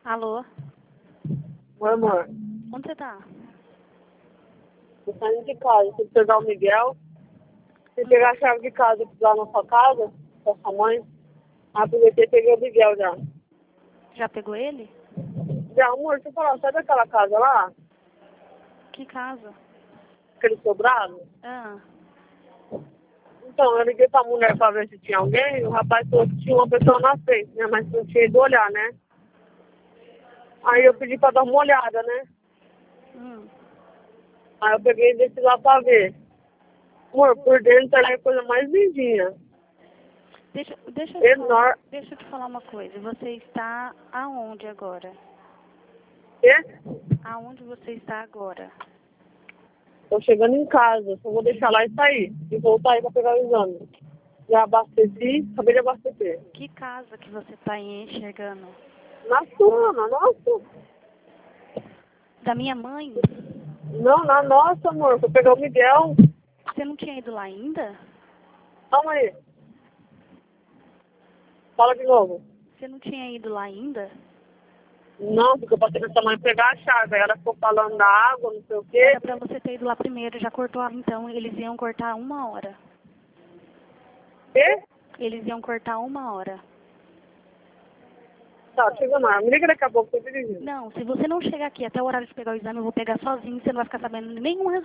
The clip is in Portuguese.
Alô? Oi, amor. Onde você tá? Tô saindo de casa. Fui pegar o Miguel. Fui pegar a chave de casa lá na sua casa, com a sua mãe. Aproveitei e peguei o Miguel já. Já pegou ele? Já, amor, deixa eu falar, sabe aquela casa lá? Que casa? Aquele sobrado? Ah, Então, eu liguei pra mulher pra ver se tinha alguém. O rapaz falou que tinha uma pessoa na frente, né? Mas não tinha ido olhar, né? Aí eu pedi pra dar uma olhada, né? Aí eu peguei e desci lá pra ver. Amor, por dentro ela é a coisa mais lindinha. Deixa Enorme. eu te falar uma coisa. Você está aonde agora? Quê? Aonde você está agora? Tô chegando em casa. Só vou deixar lá e sair. E voltar aí pra pegar o exame. Já abasteci, acabei de abastecer. Que casa que você está enxergando? Na sua, na nossa. Da minha mãe? Não, na nossa, amor. Vou pegar o Miguel. Você não tinha ido lá ainda? Calma aí. Fala de novo. Você não tinha ido lá ainda? Não, porque eu passei com essa mãe pegar a chave. Aí ela ficou falando da água, não sei o quê. Era pra você ter ido lá primeiro. Já cortou, então. Eles iam cortar 1 hora. Quê? Eles iam cortar 1 hora. Tá, chega lá. Me liga daqui a pouco, tô dirigindo. Não, se você não chegar aqui até o horário de pegar o exame, eu vou pegar sozinho. Você não vai ficar sabendo nenhum